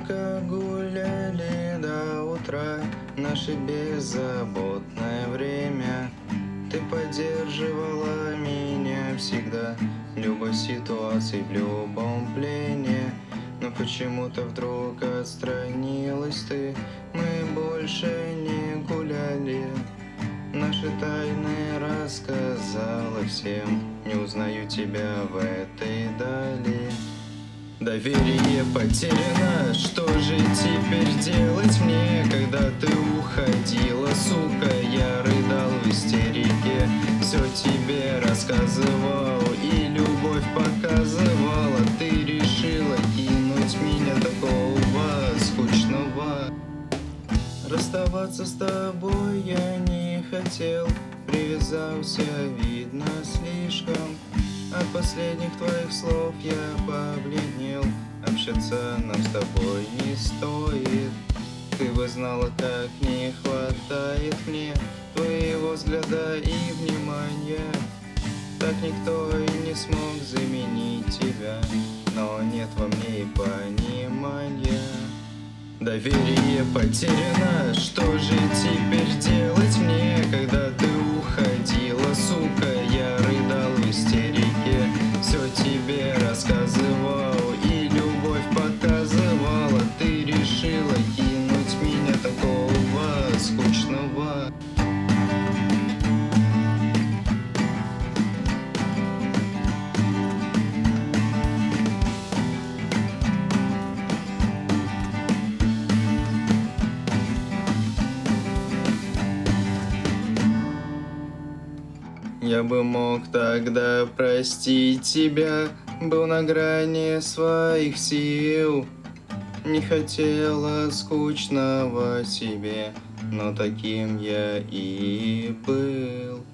Сколько гуляли до утра, наше беззаботное время. Ты поддерживала меня всегда, в любой ситуации, в любом плене. Но почему-то вдруг отстранилась ты, мы больше не гуляли. Наши тайны рассказала всем, не узнаю тебя в этой дали. Доверие потеряно, что же теперь делать мне, когда ты уходила, сука, я рыдал в истерике, все тебе рассказывал и любовь показывала, ты решила кинуть меня такого скучного. Расставаться с тобой я не хотел, привязался, видно, слишком. От последних твоих слов я побледнел, общаться нам с тобой не стоит. Ты бы знала, как не хватает мне твоего взгляда и внимания. Так никто и не смог заменить тебя, но нет во мне и понимания. Доверие потеряно, что же теперь делать мне, когда ты уходила, сука, я рыдал в истерике, все тебе рассказывал и любовь показывала, ты решила кинуть меня такого скучного. Я бы мог тогда простить тебя, был на грани своих сил. Не хотела скучного себе, но таким я и был.